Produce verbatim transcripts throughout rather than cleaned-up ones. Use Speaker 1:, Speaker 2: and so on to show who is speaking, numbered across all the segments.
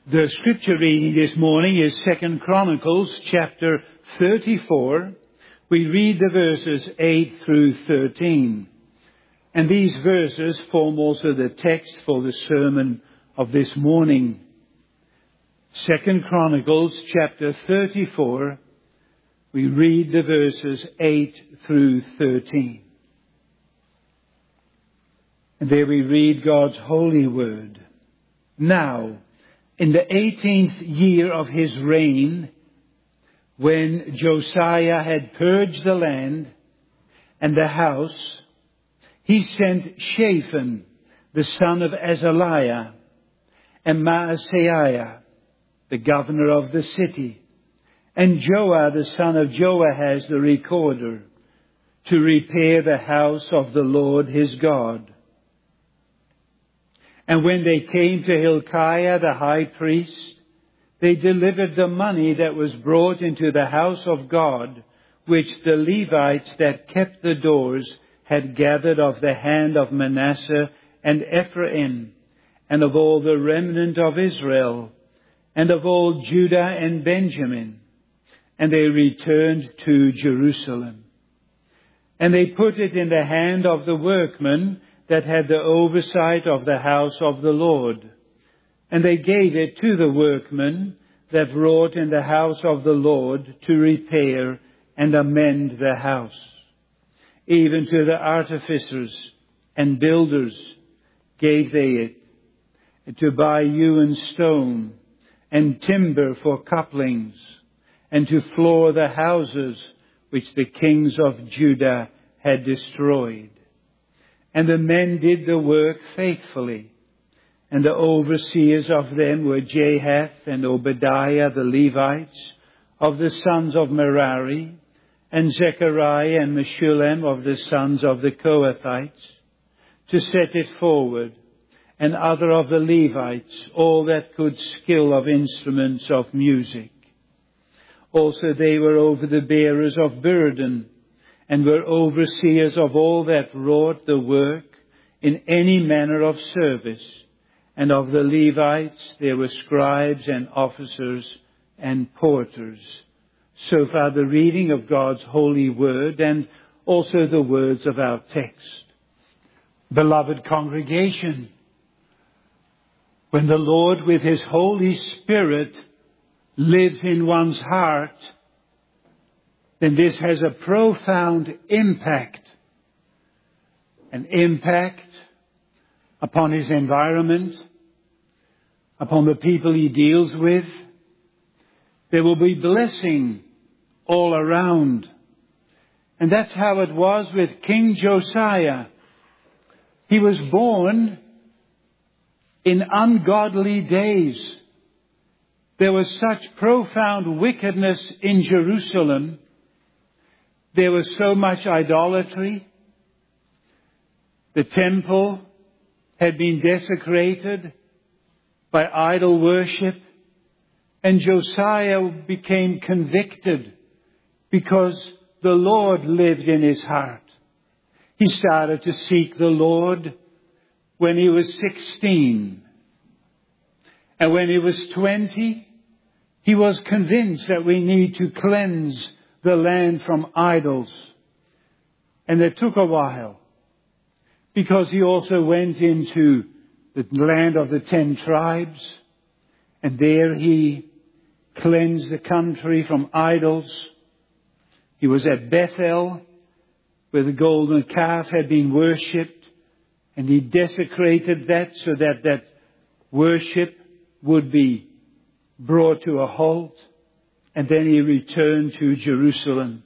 Speaker 1: The scripture reading this morning is Second Chronicles chapter thirty-four. We read the verses eight through thirteen. And these verses form also the text for the sermon of this morning. Second Chronicles chapter thirty-four. We read the verses eight through thirteen. And there we read God's holy word. Now, in the eighteenth year of his reign, when Josiah had purged the land and the house, he sent Shaphan, the son of Azaliah, and Maaseiah, the governor of the city, and Joah, the son of Joahaz, the recorder, to repair the house of the Lord his God. And when they came to Hilkiah the high priest, they delivered the money that was brought into the house of God, which the Levites that kept the doors had gathered of the hand of Manasseh and Ephraim, and of all the remnant of Israel, and of all Judah and Benjamin. And they returned to Jerusalem. And they put it in the hand of the workmen that had the oversight of the house of the Lord. And they gave it to the workmen that wrought in the house of the Lord to repair and amend the house. Even to the artificers and builders gave they it, and to buy hewn stone and timber for couplings, and to floor the houses which the kings of Judah had destroyed. And the men did the work faithfully. And the overseers of them were Jahath and Obadiah the Levites, of the sons of Merari, and Zechariah and Meshullam of the sons of the Kohathites, to set it forward, and other of the Levites, all that could skill of instruments of music. Also they were over the bearers of burden, and were overseers of all that wrought the work in any manner of service. And of the Levites there were scribes and officers and porters. So far the reading of God's holy word, and also the words of our text. Beloved congregation, when the Lord with his Holy Spirit lives in one's heart, then this has a profound impact. An impact upon his environment, upon the people he deals with. There will be blessing all around. And that's how it was with King Josiah. He was born in ungodly days. There was such profound wickedness in Jerusalem. There was so much idolatry. The temple had been desecrated by idol worship. And Josiah became convicted because the Lord lived in his heart. He started to seek the Lord when he was sixteen. And when he was twenty, he was convinced that we need to cleanse the land from idols. And it took a while, because he also went into the land of the ten tribes, and there he cleansed the country from idols. He was at Bethel, where the golden calf had been worshipped, and he desecrated that so that that worship would be brought to a halt. And then he returned to Jerusalem.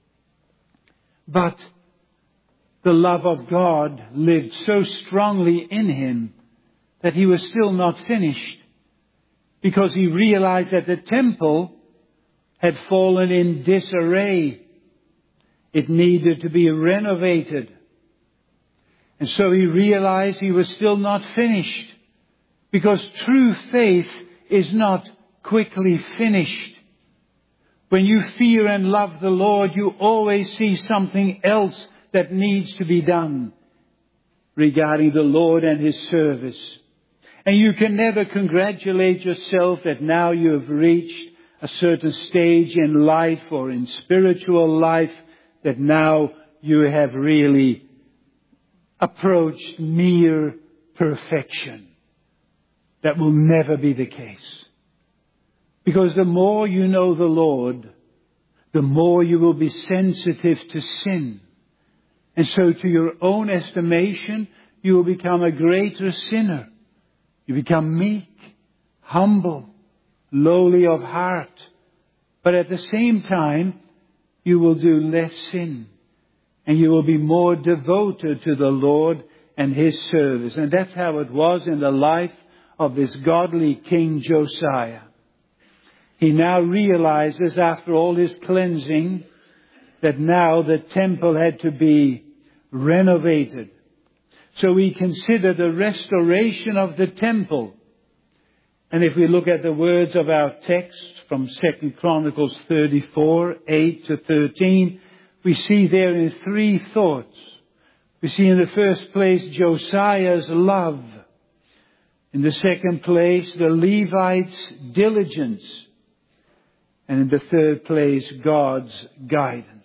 Speaker 1: But the love of God lived so strongly in him that he was still not finished, because he realized that the temple had fallen in disarray. It needed to be renovated. And so he realized he was still not finished, because true faith is not quickly finished. When you fear and love the Lord, you always see something else that needs to be done regarding the Lord and his service. And you can never congratulate yourself that now you have reached a certain stage in life or in spiritual life, that now you have really approached near perfection. That will never be the case. Because the more you know the Lord, the more you will be sensitive to sin. And so to your own estimation, you will become a greater sinner. You become meek, humble, lowly of heart. But at the same time, you will do less sin. And you will be more devoted to the Lord and His service. And that's how it was in the life of this godly King Josiah. He now realizes, after all his cleansing, that now the temple had to be renovated. So we consider the restoration of the temple. And if we look at the words of our text from Second Chronicles thirty-four, eight to thirteen, we see there in three thoughts. We see in the first place Josiah's love. In the second place, the Levites' diligence. And in the third place, God's guidance.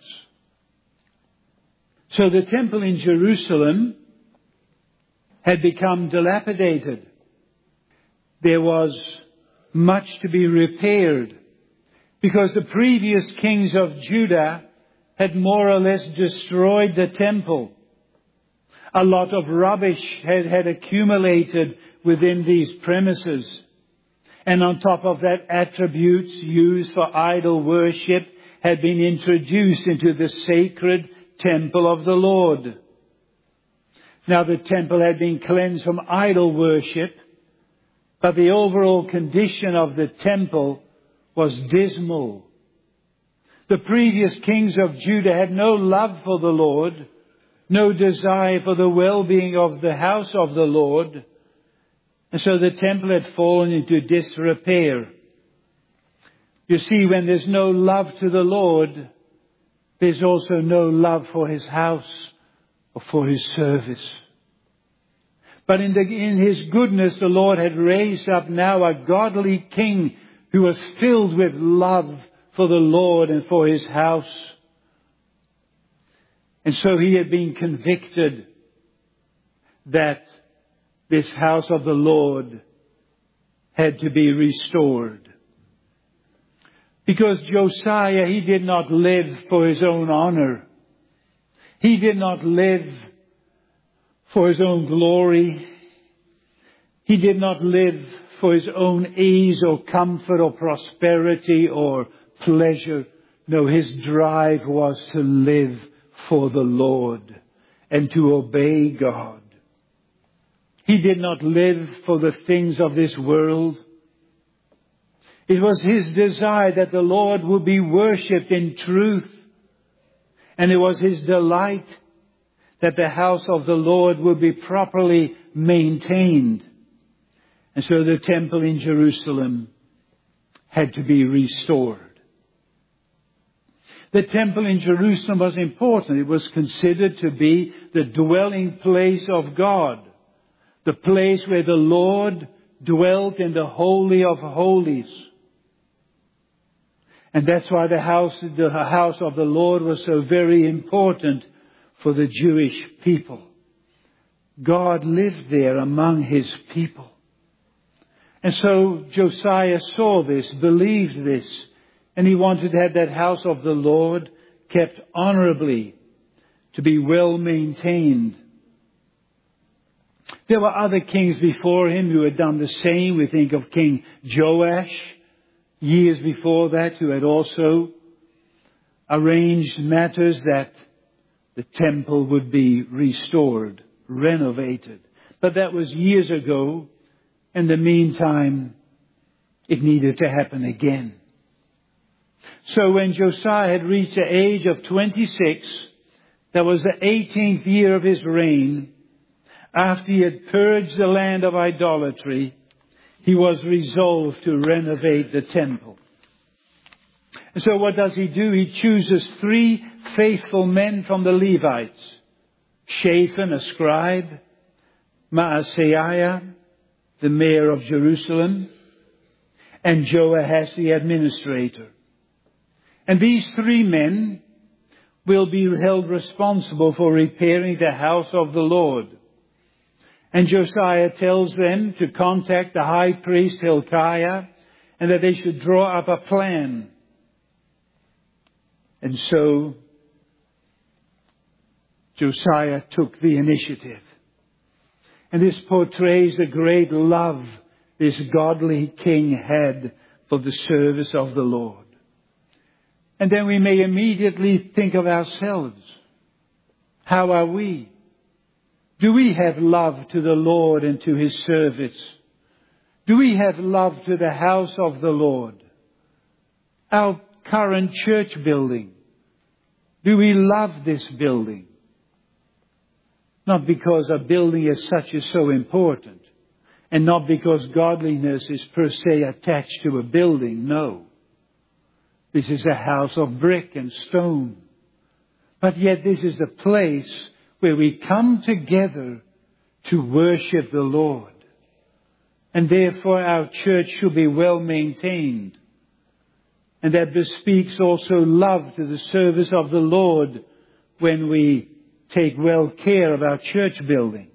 Speaker 1: So the temple in Jerusalem had become dilapidated. There was much to be repaired, because the previous kings of Judah had more or less destroyed the temple. A lot of rubbish had, had accumulated within these premises. And on top of that, attributes used for idol worship had been introduced into the sacred temple of the Lord. Now the temple had been cleansed from idol worship, but the overall condition of the temple was dismal. The previous kings of Judah had no love for the Lord, no desire for the well-being of the house of the Lord. And so the temple had fallen into disrepair. You see, when there's no love to the Lord, there's also no love for His house or for His service. But in, the, in His goodness, the Lord had raised up now a godly king who was filled with love for the Lord and for His house. And so he had been convicted that this house of the Lord had to be restored. Because Josiah, he did not live for his own honor. He did not live for his own glory. He did not live for his own ease or comfort or prosperity or pleasure. No, his drive was to live for the Lord and to obey God. He did not live for the things of this world. It was his desire that the Lord would be worshipped in truth. And it was his delight that the house of the Lord would be properly maintained. And so the temple in Jerusalem had to be restored. The temple in Jerusalem was important. It was considered to be the dwelling place of God. The place where the Lord dwelt in the Holy of Holies. And that's why the house, the house of the Lord was so very important for the Jewish people. God lived there among His people. And so Josiah saw this, believed this, and he wanted to have that house of the Lord kept honorably, to be well maintained. There were other kings before him who had done the same. We think of King Joash, years before that, who had also arranged matters that the temple would be restored, renovated. But that was years ago. In the meantime, it needed to happen again. So when Josiah had reached the age of twenty-six, that was the eighteenth year of his reign, after he had purged the land of idolatry, he was resolved to renovate the temple. And so what does he do? He chooses three faithful men from the Levites. Shaphan, a scribe, Maaseiah, the mayor of Jerusalem, and Joahaz, the administrator. And these three men will be held responsible for repairing the house of the Lord. And Josiah tells them to contact the high priest Hilkiah and that they should draw up a plan. And so Josiah took the initiative. And this portrays the great love this godly king had for the service of the Lord. And then we may immediately think of ourselves. How are we? Do we have love to the Lord and to His service? Do we have love to the house of the Lord? Our current church building. Do we love this building? Not because a building as such is so important. And not because godliness is per se attached to a building. No. This is a house of brick and stone. But yet this is the place where we come together to worship the Lord. And therefore our church should be well maintained. And that bespeaks also love to the service of the Lord when we take well care of our church building.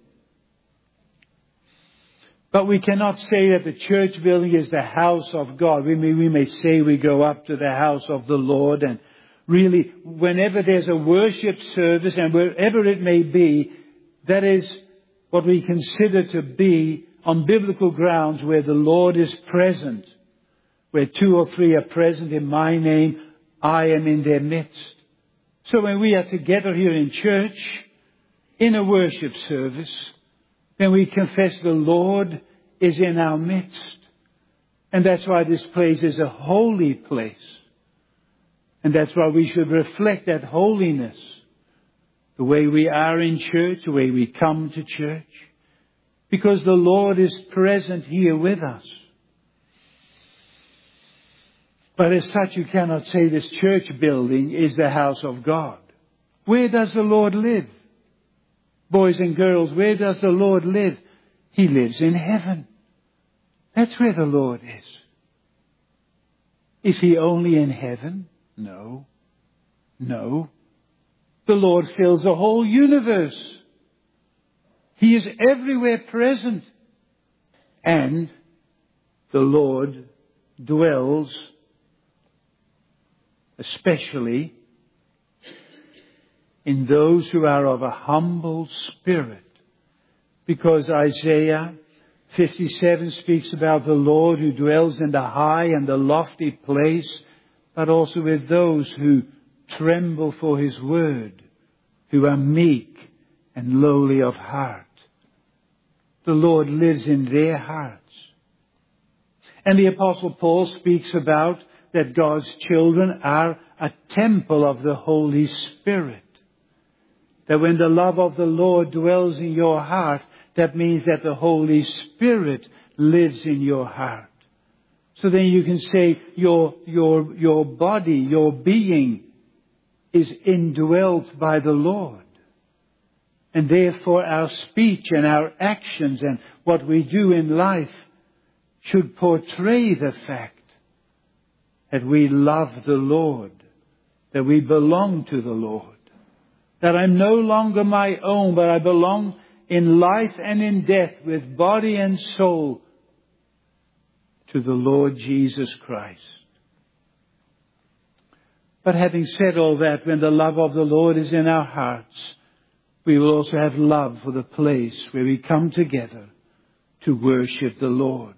Speaker 1: But we cannot say that the church building is the house of God. We may, we may say we go up to the house of the Lord, and really whenever there's a worship service and wherever it may be, that is what we consider to be on biblical grounds where the Lord is present. Where two or three are present in my name, I am in their midst. So when we are together here in church, in a worship service, then we confess the Lord is in our midst. And that's why this place is a holy place. And that's why we should reflect that holiness. The way we are in church, the way we come to church. Because the Lord is present here with us. But as such, you cannot say this church building is the house of God. Where does the Lord live? Boys and girls, where does the Lord live? He lives in heaven. That's where the Lord is. Is He only in heaven? No. No. The Lord fills the whole universe. He is everywhere present. And the Lord dwells especially in those who are of a humble spirit. Because Isaiah fifty-seven speaks about the Lord who dwells in the high and the lofty place, but also with those who tremble for His word, who are meek and lowly of heart. The Lord lives in their hearts. And the Apostle Paul speaks about that God's children are a temple of the Holy Spirit. That when the love of the Lord dwells in your heart, that means that the Holy Spirit lives in your heart. So then you can say your, your, your body, your being is indwelt by the Lord. And therefore our speech and our actions and what we do in life should portray the fact that we love the Lord, that we belong to the Lord, that I'm no longer my own, but I belong in life and in death with body and soul to the Lord Jesus Christ. But having said all that, when the love of the Lord is in our hearts, we will also have love for the place where we come together to worship the Lord.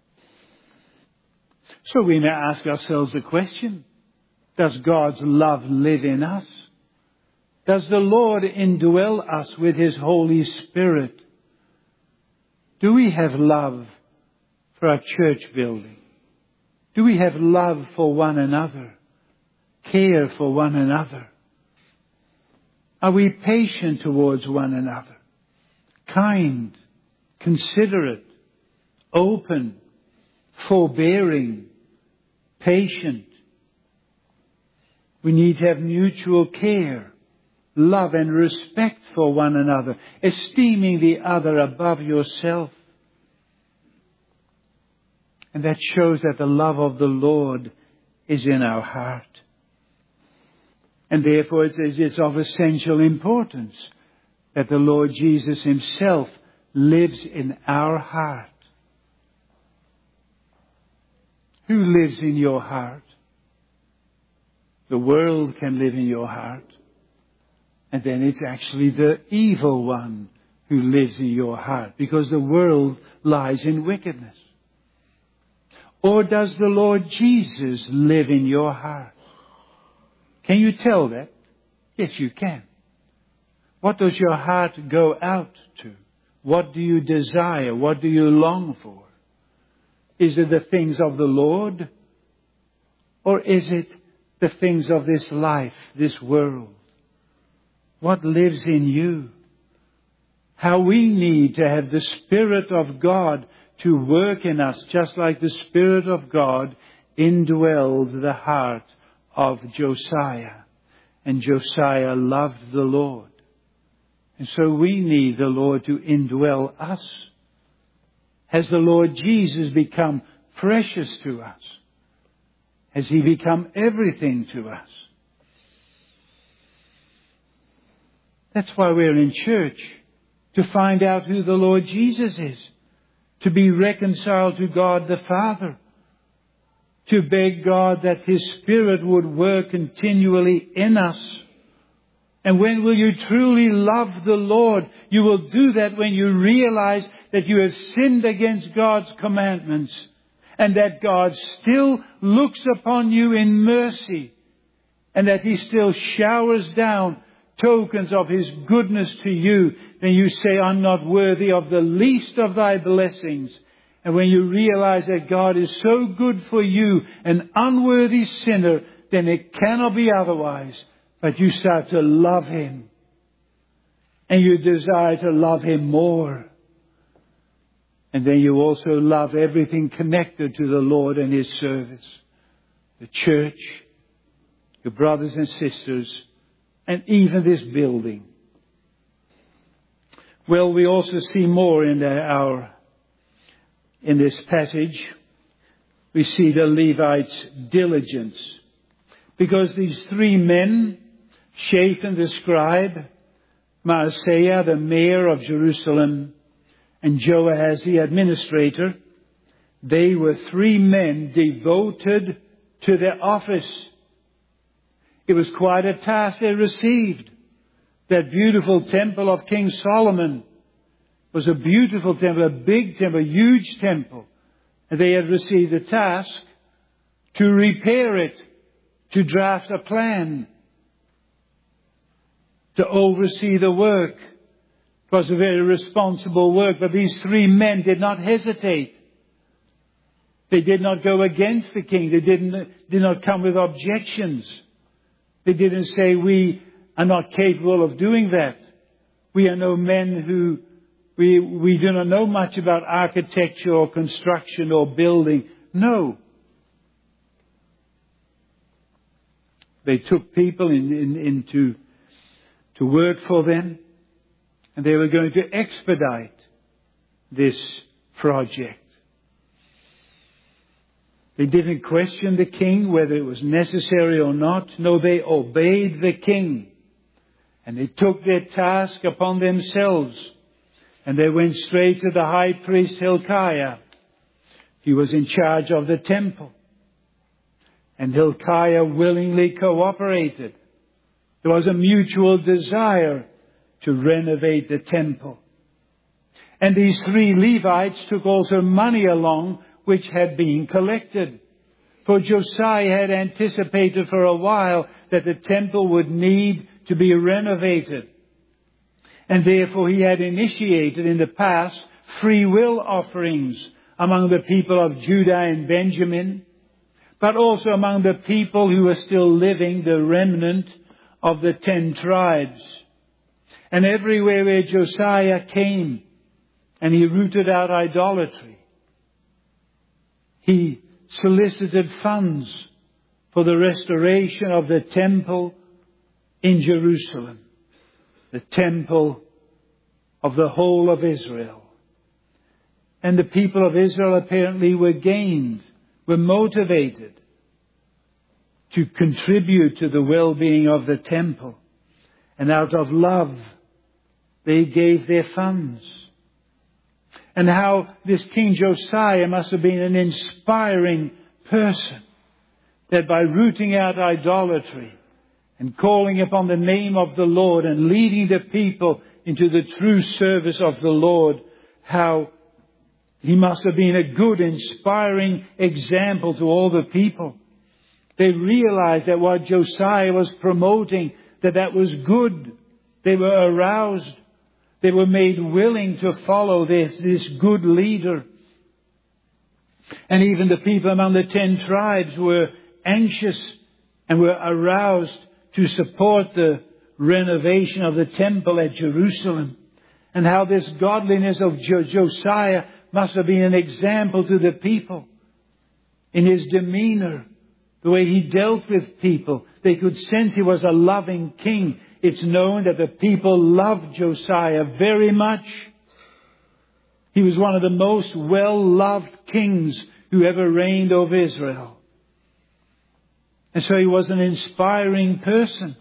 Speaker 1: So we may ask ourselves the question, does God's love live in us? Does the Lord indwell us with His Holy Spirit? Do we have love for our church building? Do we have love for one another? Care for one another? Are we patient towards one another? Kind, considerate, open, forbearing, patient. We need to have mutual care, love and respect for one another, esteeming the other above yourself. And that shows that the love of the Lord is in our heart. And therefore it is it's of essential importance that the Lord Jesus himself lives in our heart. Who lives in your heart? The world can live in your heart. And then it's actually the evil one who lives in your heart, because the world lies in wickedness. Or does the Lord Jesus live in your heart? Can you tell that? Yes, you can. What does your heart go out to? What do you desire? What do you long for? Is it the things of the Lord? Or is it the things of this life, this world? What lives in you? How we need to have the Spirit of God to work in us, just like the Spirit of God indwelled the heart of Josiah. And Josiah loved the Lord. And so we need the Lord to indwell us. Has the Lord Jesus become precious to us? Has he become everything to us? That's why we're in church, to find out who the Lord Jesus is, to be reconciled to God the Father, to beg God that his Spirit would work continually in us. And when will you truly love the Lord? You will do that when you realize that you have sinned against God's commandments, and that God still looks upon you in mercy, and that he still showers down tokens of his goodness to you. Then you say, I'm not worthy of the least of thy blessings. And when you realize that God is so good for you, an unworthy sinner, then it cannot be otherwise. But you start to love him. And you desire to love him more. And then you also love everything connected to the Lord and his service. The church, your brothers and sisters, and even this building. Well, we also see more in the, our, in this passage. We see the Levites' diligence. Because these three men, Shaphan the scribe, Maaseiah the mayor of Jerusalem, and Joahaz the administrator, they were three men devoted to their office. It was quite a task they received. That beautiful temple of King Solomon was a beautiful temple, a big temple, a huge temple. And they had received a task to repair it, to draft a plan, to oversee the work. It was a very responsible work, but these three men did not hesitate. They did not go against the king. They didn't, did not come with objections. They didn't say, we are not capable of doing that. We are no men who, we, we do not know much about architecture or construction or building. No. They took people in, in, into to work for them, and they were going to expedite this project. They didn't question the king whether it was necessary or not. No, they obeyed the king. And they took their task upon themselves. And they went straight to the high priest Hilkiah. He was in charge of the temple. And Hilkiah willingly cooperated. There was a mutual desire to renovate the temple. And these three Levites took also money along which had been collected. For Josiah had anticipated for a while that the temple would need to be renovated. And therefore he had initiated in the past free will offerings among the people of Judah and Benjamin, but also among the people who were still living, the remnant of the ten tribes. And everywhere where Josiah came and he rooted out idolatry, he solicited funds for the restoration of the temple in Jerusalem, the temple of the whole of Israel. And the people of Israel apparently were gained, were motivated to contribute to the well-being of the temple. And out of love, they gave their funds. And how this King Josiah must have been an inspiring person, that by rooting out idolatry and calling upon the name of the Lord and leading the people into the true service of the Lord, how he must have been a good, inspiring example to all the people. They realized that what Josiah was promoting, that that was good. They were aroused. They were made willing to follow this, this good leader. And even the people among the ten tribes were anxious and were aroused to support the renovation of the temple at Jerusalem. And how this godliness of Jo- Josiah must have been an example to the people. In his demeanor, the way he dealt with people, they could sense he was a loving king. It's known that the people loved Josiah very much. He was one of the most well-loved kings who ever reigned over Israel. And so he was an inspiring person.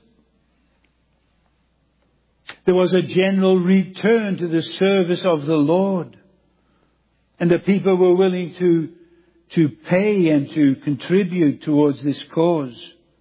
Speaker 1: There was a general return to the service of the Lord. And the people were willing to, to pay and to contribute towards this cause.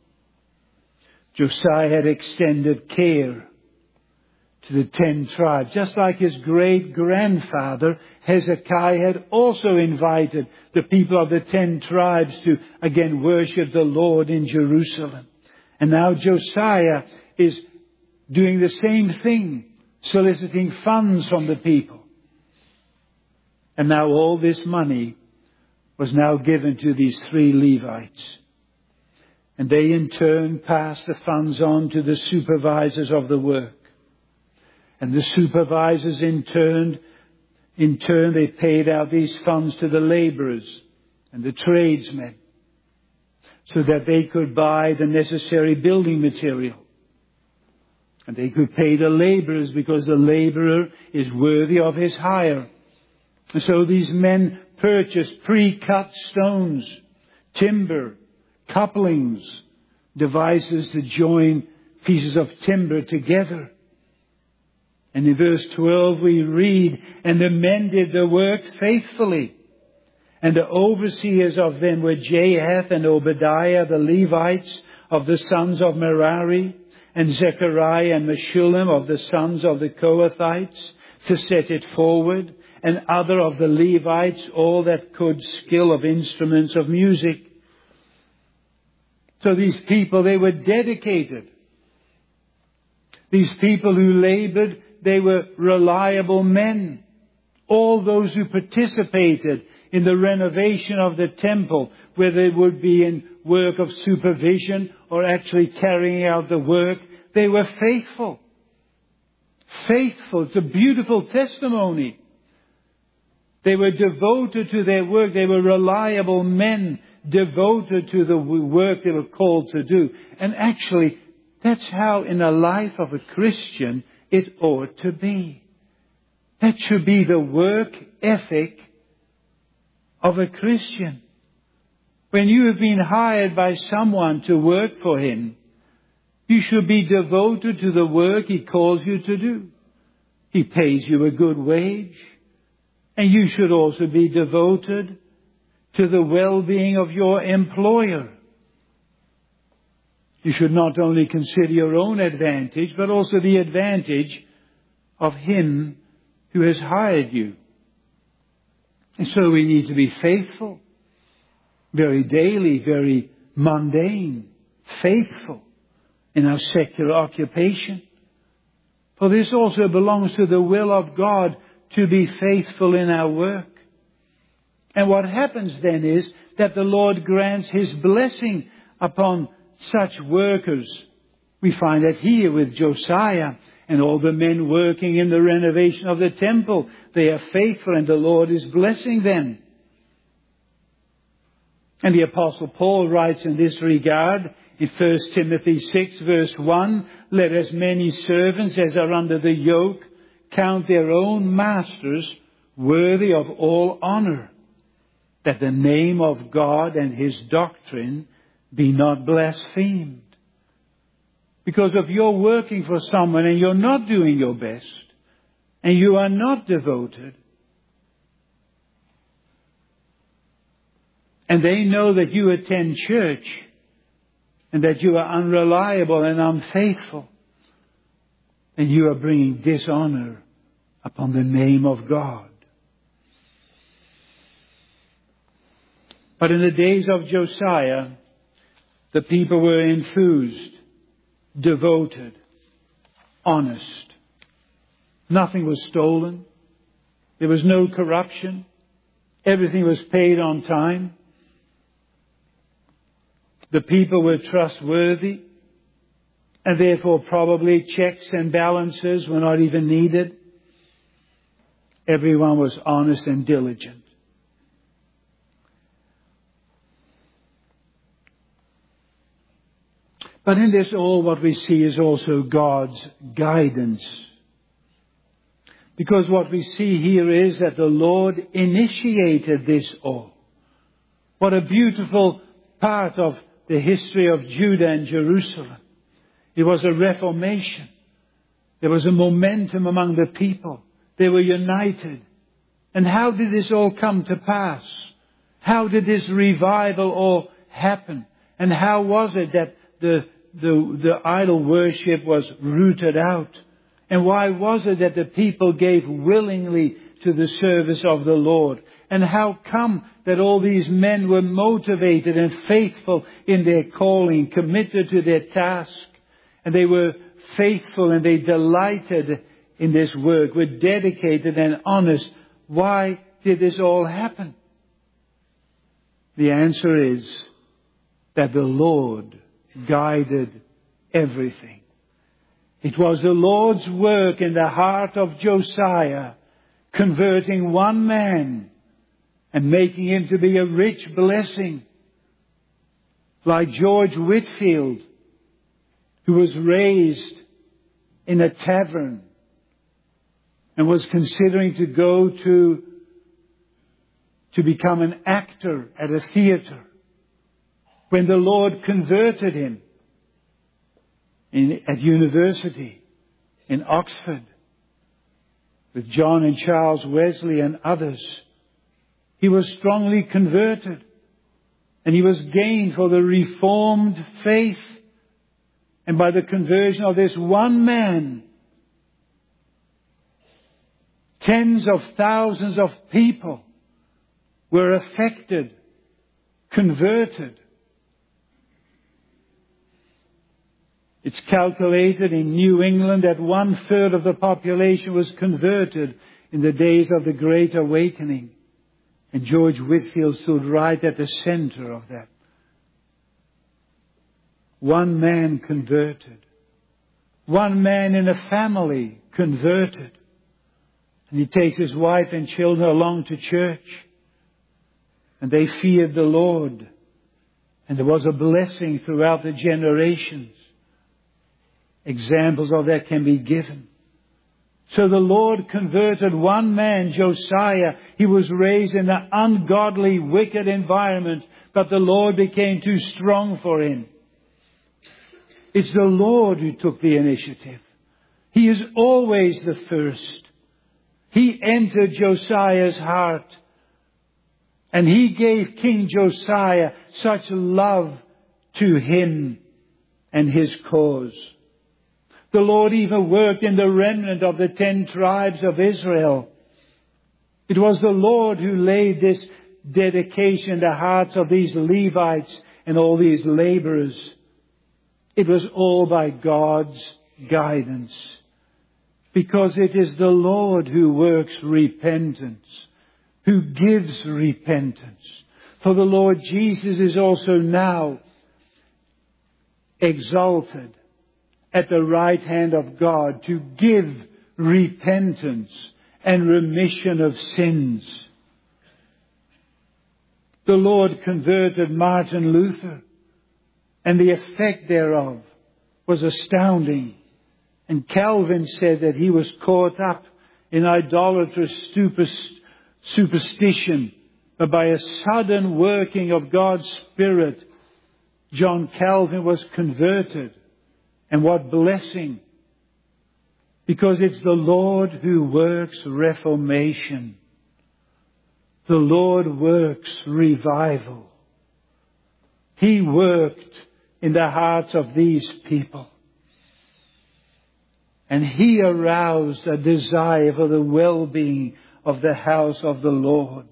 Speaker 1: Josiah had extended care to the ten tribes, just like his great-grandfather Hezekiah had also invited the people of the ten tribes to again worship the Lord in Jerusalem. And now Josiah is doing the same thing, soliciting funds from the people. And now all this money was now given to these three Levites. And they in turn passed the funds on to the supervisors of the work. And the supervisors in turn, in turn they paid out these funds to the laborers and the tradesmen, so that they could buy the necessary building material. And they could pay the laborers because the laborer is worthy of his hire. And so these men purchased pre-cut stones, timber, couplings, devices to join pieces of timber together. And in verse twelve we read, and the men did the work faithfully. And the overseers of them were Jahath and Obadiah, the Levites of the sons of Merari, and Zechariah and Meshullam of the sons of the Kohathites, to set it forward, and other of the Levites, all that could skill of instruments of music. So these people, they were dedicated. These people who labored, they were reliable men. All those who participated in the renovation of the temple, whether it would be in work of supervision or actually carrying out the work, they were faithful. Faithful. It's a beautiful testimony. They were devoted to their work. They were reliable men, devoted to the work they were called to do. And actually, that's how in the life of a Christian it ought to be. That should be the work ethic of a Christian. When you have been hired by someone to work for him, you should be devoted to the work he calls you to do. He pays you a good wage. And you should also be devoted to the well-being of your employer. You should not only consider your own advantage, but also the advantage of him who has hired you. And so we need to be faithful, very daily, very mundane, faithful in our secular occupation. For this also belongs to the will of God, to be faithful in our work. And what happens then is that the Lord grants His blessing upon such workers. We find that here with Josiah and all the men working in the renovation of the temple. They are faithful and the Lord is blessing them. And the Apostle Paul writes in this regard in First Timothy six verse one, let as many servants as are under the yoke count their own masters worthy of all honor, that the name of God and His doctrine be not blasphemed. Because if you're working for someone and you're not doing your best, and you are not devoted, and they know that you attend church, and that you are unreliable and unfaithful, and you are bringing dishonor upon the name of God. But in the days of Josiah, the people were enthused, devoted, honest. Nothing was stolen. There was no corruption. Everything was paid on time. The people were trustworthy, and therefore probably checks and balances were not even needed. Everyone was honest and diligent. But in this all, what we see is also God's guidance. Because what we see here is that the Lord initiated this all. What a beautiful part of the history of Judah and Jerusalem. It was a reformation. There was a momentum among the people. They were united. And how did this all come to pass? How did this revival all happen? And how was it that the, the, the idol worship was rooted out? And why was it that the people gave willingly to the service of the Lord? And how come that all these men were motivated and faithful in their calling, committed to their task? And they were faithful and they delighted in this work, were dedicated and honest. Why did this all happen? The answer is that the Lord guided everything. It was the Lord's work in the heart of Josiah, converting one man and making him to be a rich blessing. Like George Whitefield, who was raised in a tavern and was considering to go to, to become an actor at a theater, when the Lord converted him in, at university in Oxford with John and Charles Wesley and others. He was strongly converted, and he was gained for the Reformed faith. And by the conversion of this one man, tens of thousands of people were affected, converted. It's calculated in New England that one third of the population was converted in the days of the Great Awakening. And George Whitefield stood right at the center of that. One man converted. One man in a family converted. And he takes his wife and children along to church. And they feared the Lord. And there was a blessing throughout the generations. Examples of that can be given. So the Lord converted one man, Josiah. He was raised in an ungodly, wicked environment, but the Lord became too strong for him. It's the Lord who took the initiative. He is always the first. He entered Josiah's heart, and he gave King Josiah such love to him and his cause. The Lord even worked in the remnant of the ten tribes of Israel. It was the Lord who laid this dedication in the hearts of these Levites and all these laborers. It was all by God's guidance. Because it is the Lord who works repentance, who gives repentance. For the Lord Jesus is also now exalted at the right hand of God to give repentance and remission of sins. The Lord converted Martin Luther, and the effect thereof was astounding. And Calvin said that he was caught up in idolatrous superstition, but by a sudden working of God's Spirit, John Calvin was converted. And what blessing! Because it's the Lord who works reformation. The Lord works revival. He worked in the hearts of these people. And He aroused a desire for the well-being of the house of the Lord.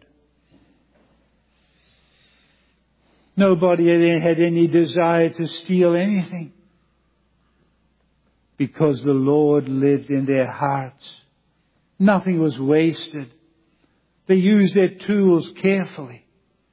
Speaker 1: Nobody had any desire to steal anything, because the Lord lived in their hearts. Nothing was wasted. They used their tools carefully.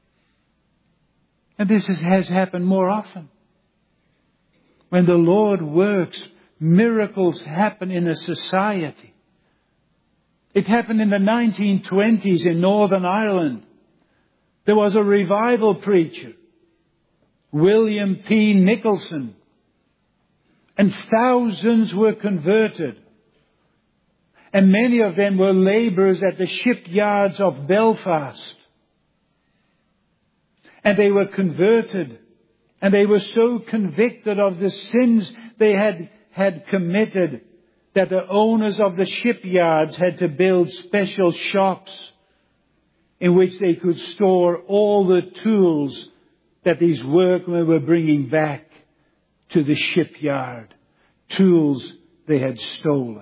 Speaker 1: And this has happened more often. When the Lord works, miracles happen in a society. It happened in the nineteen twenties in Northern Ireland. There was a revival preacher, William P. Nicholson, and thousands were converted. And many of them were labourers at the shipyards of Belfast. And they were converted. And they were so convicted of the sins they had, had committed that the owners of the shipyards had to build special shops in which they could store all the tools that these workmen were bringing back to the shipyard. Tools they had stolen.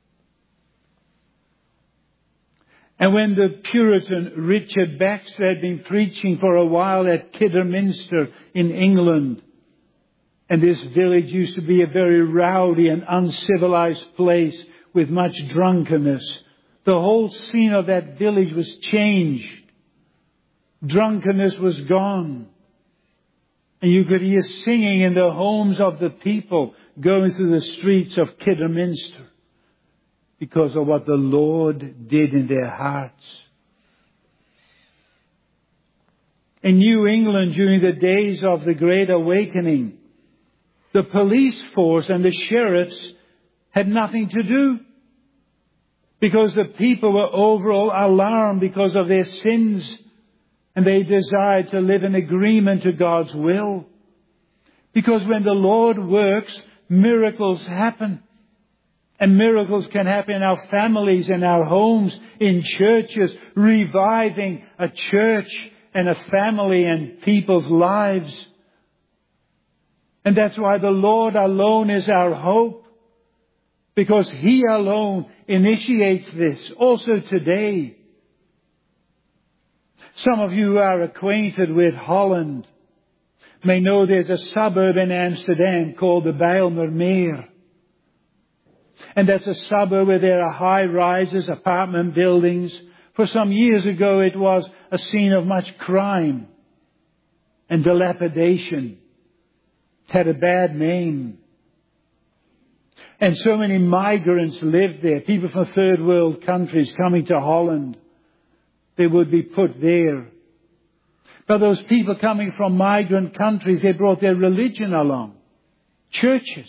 Speaker 1: And when the Puritan Richard Baxter had been preaching for a while at Kidderminster in England, and this village used to be a very rowdy and uncivilized place with much drunkenness, the whole scene of that village was changed. Drunkenness was gone. And you could hear singing in the homes of the people going through the streets of Kidderminster, because of what the Lord did in their hearts. In New England, during the days of the Great Awakening, the police force and the sheriffs had nothing to do, because the people were overall alarmed because of their sins, and they desired to live in agreement to God's will. Because when the Lord works, miracles happen. And miracles can happen in our families, in our homes, in churches, reviving a church and a family and people's lives. And that's why the Lord alone is our hope, because He alone initiates this. Also today, some of you who are acquainted with Holland may know there's a suburb in Amsterdam called the Bijlmermeer. And that's a suburb where there are high-rises, apartment buildings. For some years ago, it was a scene of much crime and dilapidation. It had a bad name. And so many migrants lived there, people from third world countries coming to Holland. They would be put there. But those people coming from migrant countries, they brought their religion along. Churches.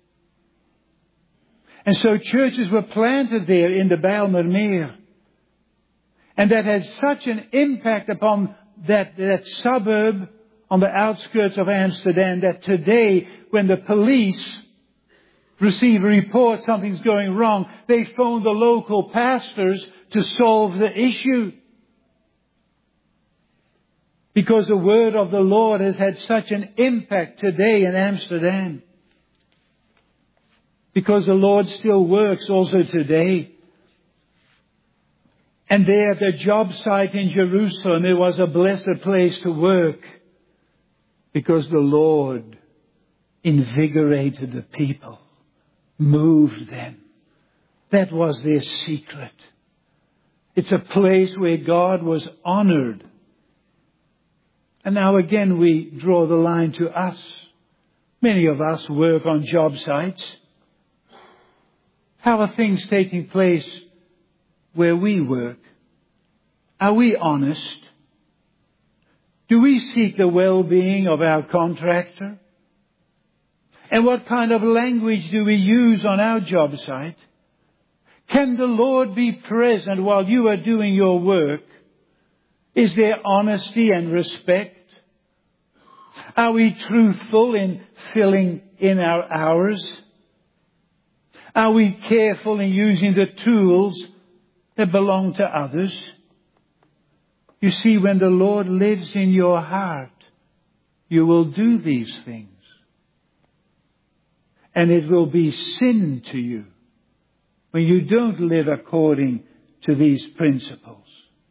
Speaker 1: And so churches were planted there in the Bijlmermeer. And that had such an impact upon that, that suburb on the outskirts of Amsterdam that today, when the police receive a report something's going wrong, they phone the local pastors to solve the issue. Because the word of the Lord has had such an impact today in Amsterdam. Because the Lord still works also today. And there at the job site in Jerusalem, it was a blessed place to work. Because the Lord invigorated the people, moved them. That was their secret. It's a place where God was honored. And now again we draw the line to us. Many of us work on job sites. How are things taking place where we work? Are we honest? Do we seek the well-being of our contractor? And what kind of language do we use on our job site? Can the Lord be present while you are doing your work? Is there honesty and respect? Are we truthful in filling in our hours? Are we careful in using the tools that belong to others? You see, when the Lord lives in your heart, you will do these things. And it will be sin to you when you don't live according to these principles.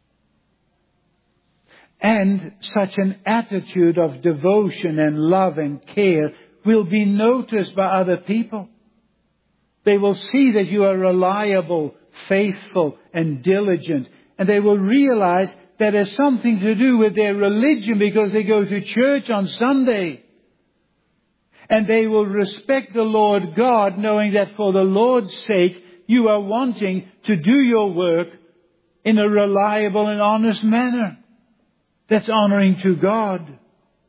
Speaker 1: And such an attitude of devotion and love and care will be noticed by other people. They will see that you are reliable, faithful, and diligent. And they will realize that has something to do with their religion because they go to church on Sunday. And they will respect the Lord God, knowing that for the Lord's sake, you are wanting to do your work in a reliable and honest manner that's honoring to God.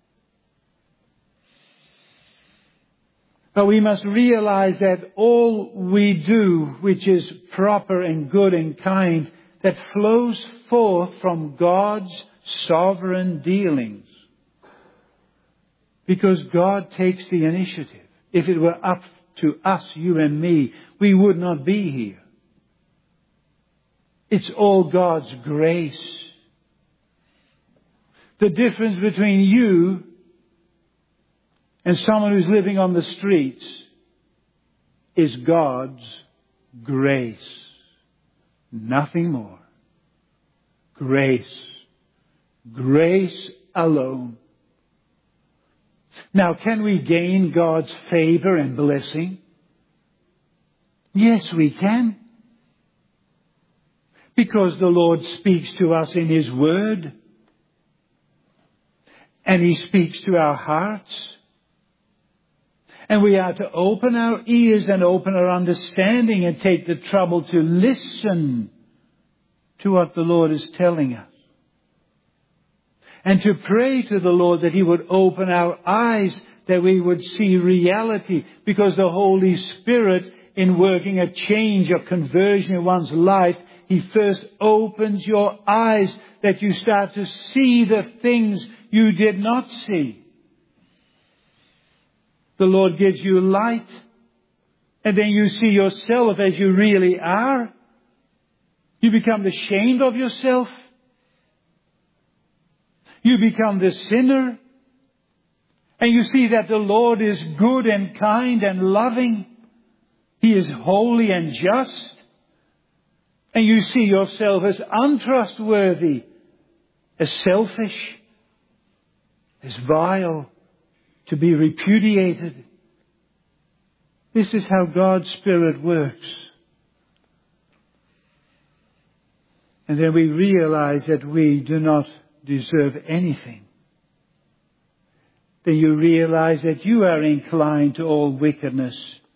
Speaker 1: But we must realize that all we do, which is proper and good and kind, that flows forth from God's sovereign dealings. Because God takes the initiative. If it were up to us, you and me, we would not be here. It's all God's grace. The difference between you and someone who's living on the streets is God's grace. Nothing more. Grace. Grace alone. Now, can we gain God's favor and blessing? Yes, we can. Because the Lord speaks to us in His Word. And He speaks to our hearts. And we are to open our ears and open our understanding and take the trouble to listen to what the Lord is telling us. And to pray to the Lord that He would open our eyes, that we would see reality. Because the Holy Spirit, in working a change or conversion in one's life, He first opens your eyes that you start to see the things you did not see. The Lord gives you light, and then you see yourself as you really are. You become ashamed of yourself. You become the sinner. And you see that the Lord is good and kind and loving. He is holy and just. And you see yourself as untrustworthy, as selfish, as vile, to be repudiated. This is how God's Spirit works. And then we realize that we do not deserve anything. Then you realize that you are inclined to all wickedness.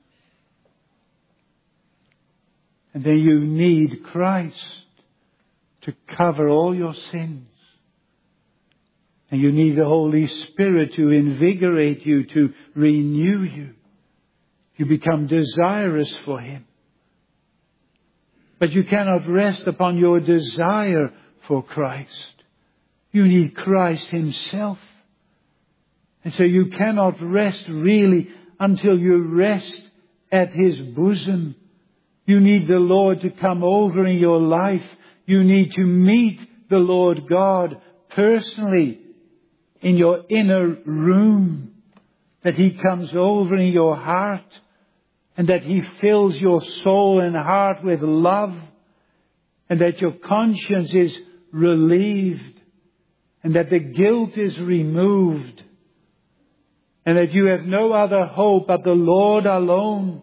Speaker 1: And then you need Christ to cover all your sins. And you need the Holy Spirit to invigorate you, to renew you. You become desirous for Him. But you cannot rest upon your desire for Christ. You need Christ Himself. And so you cannot rest really until you rest at His bosom. You need the Lord to come over in your life. You need to meet the Lord God personally in your inner room. That He comes over in your heart and that He fills your soul and heart with love, and that your conscience is relieved, and that the guilt is removed, and that you have no other hope but the Lord alone.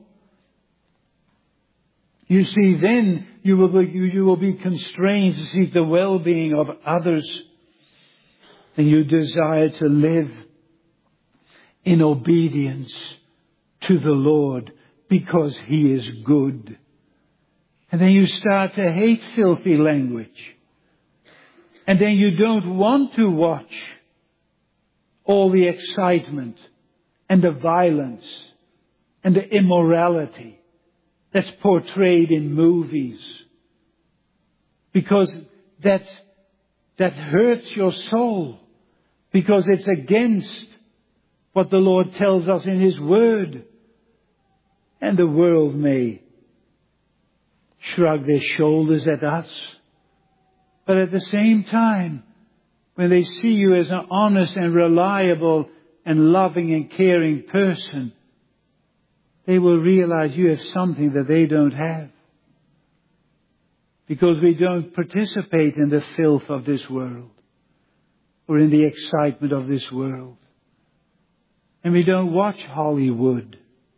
Speaker 1: You see, then you will be, you, you will be constrained to seek the well-being of others, and you desire to live in obedience to the Lord because He is good. And then you start to hate filthy language. And then you don't want to watch all the excitement and the violence and the immorality that's portrayed in movies. Because that's, that hurts your soul because it's against what the Lord tells us in His Word. And the world may shrug their shoulders at us. But at the same time, when they see you as an honest and reliable and loving and caring person, they will realize you have something that they don't have. Because we don't participate in the filth of this world or in the excitement of this world. And we don't watch Hollywood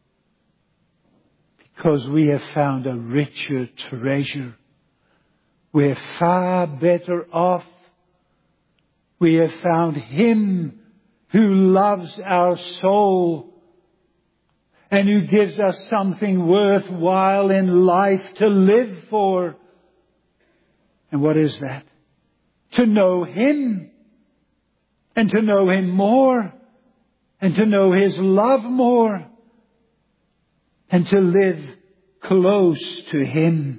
Speaker 1: because we have found a richer treasure. We're far better off. We have found Him who loves our soul and who gives us something worthwhile in life to live for. And what is that? To know Him, and to know Him more, and to know His love more, and to live close to Him.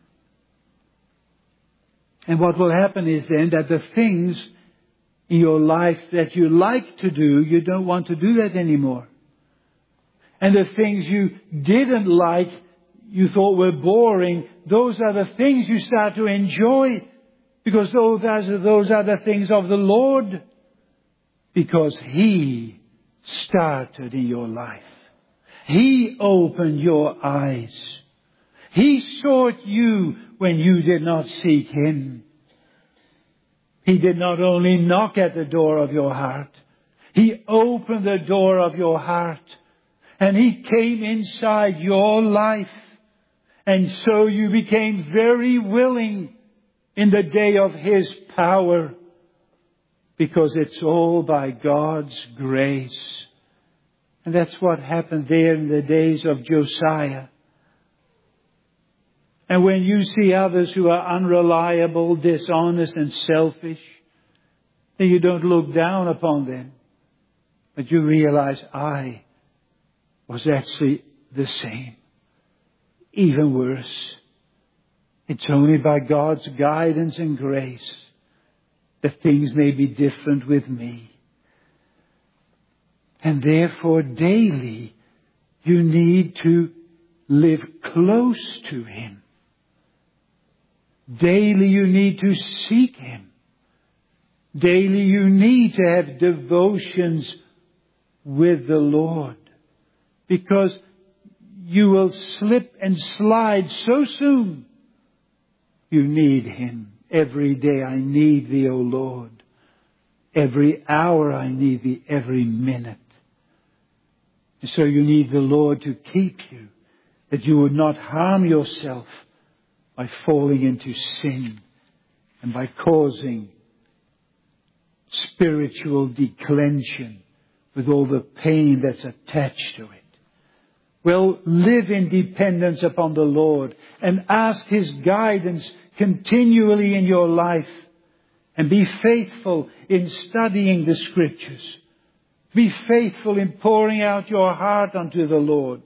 Speaker 1: And what will happen is then that the things in your life that you like to do, you don't want to do that anymore. And the things you didn't like, you thought were boring, those are the things you start to enjoy, because those are, those are the things of the Lord, because He started in your life. He opened your eyes. He sought you when you did not seek Him. He did not only knock at the door of your heart. He opened the door of your heart. And He came inside your life. And so you became very willing in the day of His power. Because it's all by God's grace. And that's what happened there in the days of Josiah. And when you see others who are unreliable, dishonest and selfish, then you don't look down upon them. But you realize I was actually the same. Even worse. It's only by God's guidance and grace that things may be different with me. And therefore daily you need to live close to Him. Daily you need to seek Him. Daily you need to have devotions with the Lord. Because you will slip and slide so soon. You need Him. Every day I need Thee, O Lord. Every hour I need Thee, every minute. And so you need the Lord to keep you, that you would not harm yourself by falling into sin and by causing spiritual declension with all the pain that's attached to it. Well, live in dependence upon the Lord and ask His guidance continually in your life, and be faithful in studying the Scriptures. Be faithful in pouring out your heart unto the Lord.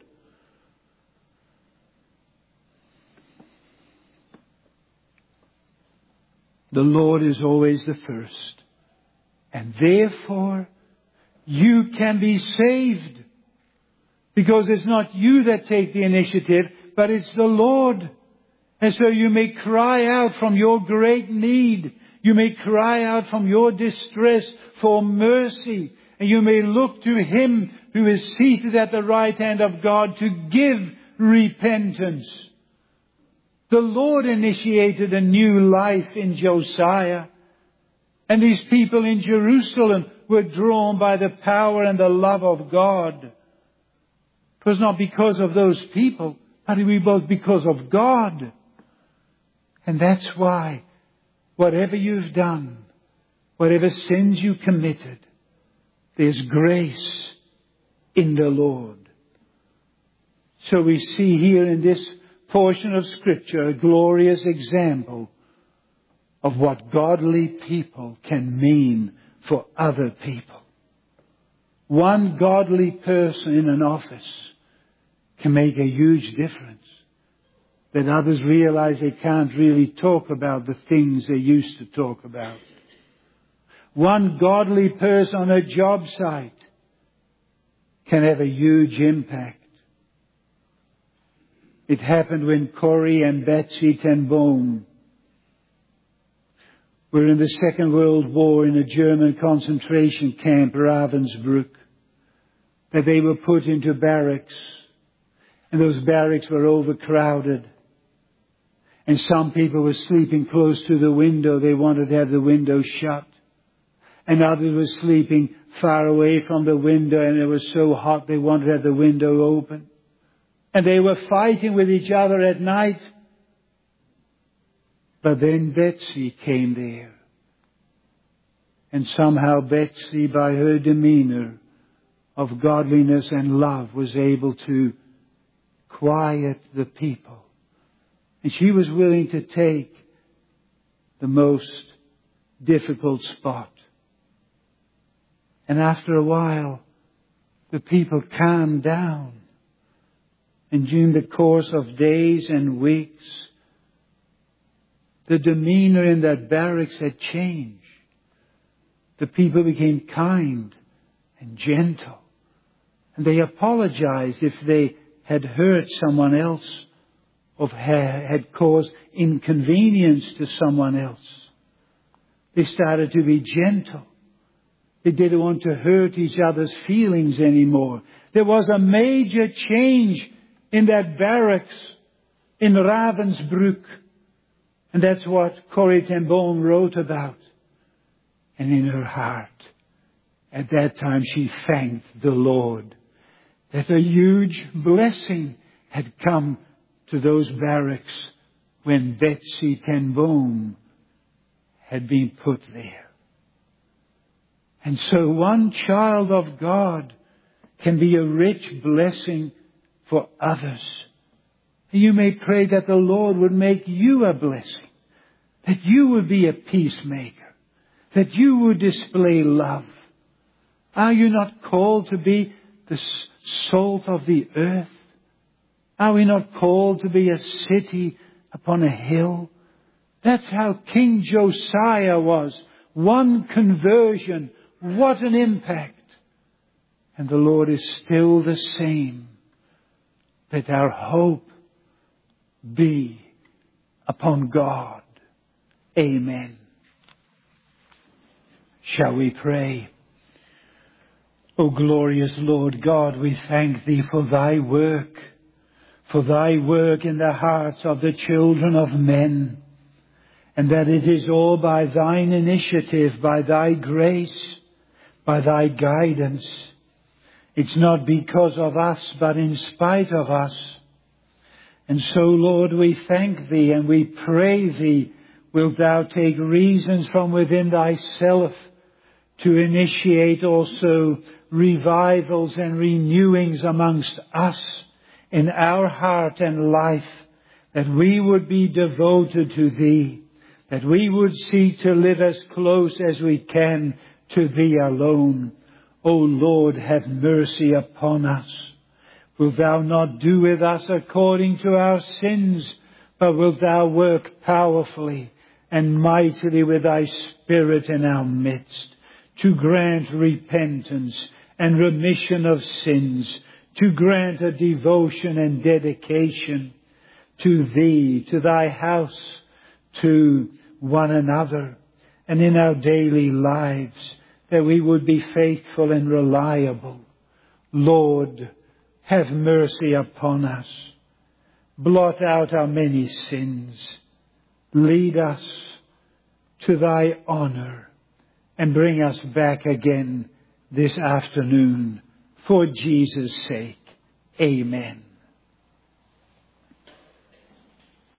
Speaker 1: The Lord is always the first. And therefore, you can be saved. Because it's not you that take the initiative, but it's the Lord. And so you may cry out from your great need. You may cry out from your distress for mercy. And you may look to Him who is seated at the right hand of God to give repentance. The Lord initiated a new life in Josiah. And these people in Jerusalem were drawn by the power and the love of God. It was not because of those people, but it was because of God. And that's why, whatever you've done, whatever sins you committed, there's grace in the Lord. So we see here in this portion of Scripture a glorious example of what godly people can mean for other people. One godly person in an office can make a huge difference. That others realize they can't really talk about the things they used to talk about. One godly person on a job site can have a huge impact. It happened when Corrie and Betsy ten Boom were in the Second World War in a German concentration camp, Ravensbrück, that they were put into barracks. And those barracks were overcrowded. And some people were sleeping close to the window. They wanted to have the window shut. And others were sleeping far away from the window, and it was so hot they wanted to have the window open. And they were fighting with each other at night. But then Betsy came there. And somehow Betsy, by her demeanor of godliness and love, was able to quiet the people. And she was willing to take the most difficult spot. And after a while, the people calmed down. And during the course of days and weeks, the demeanor in that barracks had changed. The people became kind and gentle. And they apologized if they had hurt someone else or had caused inconvenience to someone else. They started to be gentle. They didn't want to hurt each other's feelings anymore. There was a major change in that barracks in Ravensbrück. And that's what Corrie ten Boom wrote about. And in her heart, at that time, she thanked the Lord that a huge blessing had come to those barracks when Betsy ten Boom had been put there. And so one child of God can be a rich blessing for others. You may pray that the Lord would make you a blessing, that you would be a peacemaker, that you would display love. Are you not called to be the salt of the earth? Are we not called to be a city upon a hill? That's how King Josiah was. One conversion. What an impact. And the Lord is still the same. Let our hope be upon God. Amen. Shall we pray? O glorious Lord God, we thank Thee for Thy work, for Thy work in the hearts of the children of men, and that it is all by Thine initiative, by Thy grace, by Thy guidance. It's not because of us, but in spite of us. And so, Lord, we thank Thee and we pray Thee, wilt Thou take reasons from within Thyself to initiate also revivals and renewings amongst us in our heart and life, that we would be devoted to Thee, that we would seek to live as close as we can to Thee alone. O Lord, have mercy upon us. Wilt Thou not do with us according to our sins, but wilt Thou work powerfully and mightily with Thy Spirit in our midst, to grant repentance and remission of sins, to grant a devotion and dedication to Thee, to Thy house, to one another, and in our daily lives, that we would be faithful and reliable. Lord, have mercy upon us. Blot out our many sins. Lead us to Thy honor and bring us back again this afternoon. For Jesus' sake, amen.